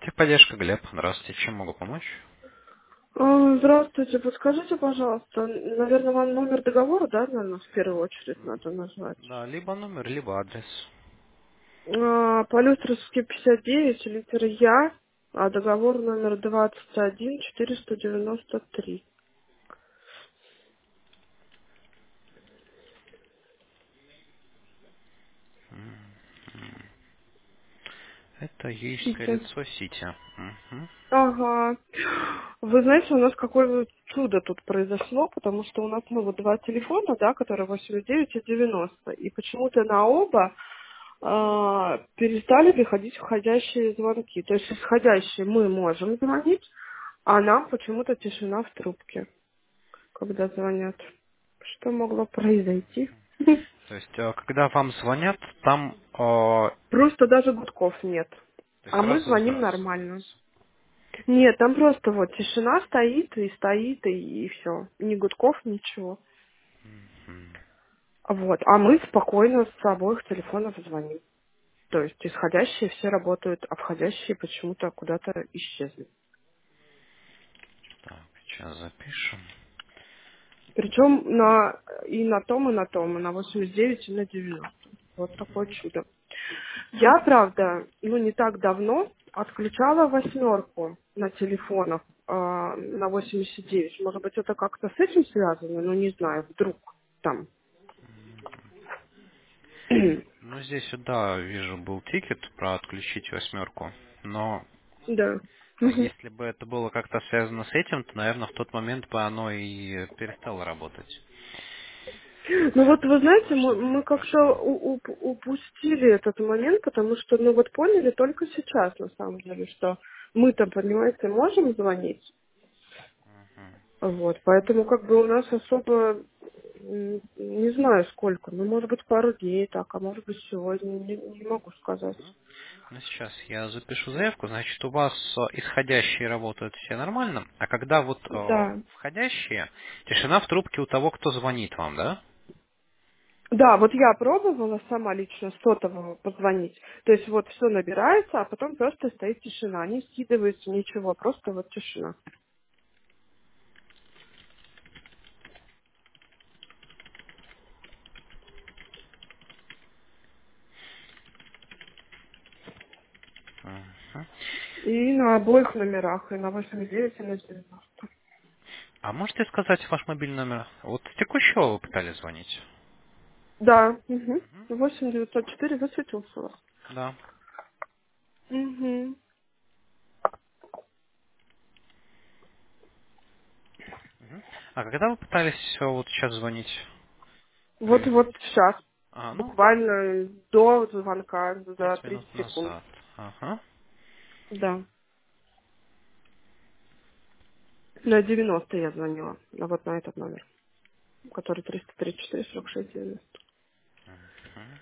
Техподдержка, Глеб. Здравствуйте. Чем могу помочь? Здравствуйте, подскажите, пожалуйста, наверное, вам номер договора, да, наверное, в первую очередь надо назвать? Да, либо номер, либо адрес. Полюстровский 59, литера Я, а договор номер 21493. Это Ейское Сити. лицо Сити. Мгм. Ага. Вы знаете, у нас какое чудо тут произошло, потому что у нас, ну, вот два телефона, да, которые 89 и 90, и почему-то на оба перестали приходить входящие звонки. То есть исходящие мы можем звонить, а нам почему-то тишина в трубке, когда звонят. Что могло произойти? То есть, когда вам звонят, там, то Просто даже гудков нет. есть А мы сразу звоним нормально. сбрасывается. Нет, там просто вот тишина стоит, и все. Ни гудков, ничего. Мгм. Вот. А мы спокойно с обоих телефонов звоним. То есть исходящие все работают, а входящие почему-то куда-то исчезли. Так, сейчас запишем. Причем и на том, и на 89, и на 90. Вот такое чудо. Я, правда, ну не так давно отключала восьмерку на телефонах на 89. Может быть, это как-то с этим связано, но не знаю, вдруг там. Ну, здесь, да, вижу, был тикет про отключить восьмерку. Но Да. Мгм. если бы это было как-то связано с этим, то, наверное, в тот момент бы оно и перестало работать. Ну вот вы Если знаете, ваше мы время как-то прошло. упустили этот момент, потому что, ну вот поняли только сейчас, на самом деле, что мы-то, понимаете, можем звонить, Мгм. вот, поэтому как бы у нас особо, не знаю сколько, ну может быть пару дней так, а может быть сегодня, не могу сказать. Ну, сейчас я запишу заявку. Значит, у вас исходящие работают все нормально, а когда вот Да. входящие, тишина в трубке у того, кто звонит вам, да? Да, вот я пробовала сама лично с сотового позвонить. То есть вот все набирается, а потом просто стоит тишина. Не скидывается ничего, просто вот тишина. Мгм. И на обоих номерах, и на 89, и на 90. А можете сказать ваш мобильный номер? Вот с текущего вы пытались звонить? Да, угу. 8904 высветился у вас. Да. Угу. Мгм. А когда вы пытались вот сейчас звонить? Вы... Вот сейчас. Ну, Буквально до звонка, за 5 30 минут секунд. назад. Ага. Да. На 90 я звонила. Вот на этот номер, который 334 46 90. Мгм.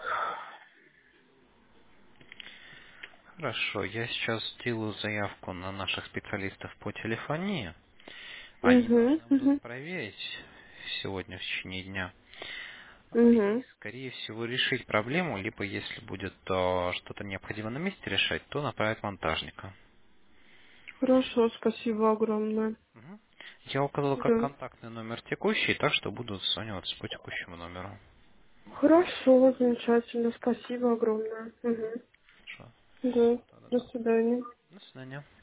Хорошо, я сейчас сделаю заявку на наших специалистов по телефонии. Они Угу, должны будут угу, проверить сегодня в течение дня. И, угу. скорее всего, решить проблему, либо если будет что-то необходимо на месте решать, то направить монтажника. Хорошо, спасибо огромное. Мгм. Я указал как Да. контактный номер текущий, так что буду звонить по текущему номеру. Хорошо, замечательно, спасибо огромное. Угу. Хорошо. Да. До Да-да-да. свидания. До свидания.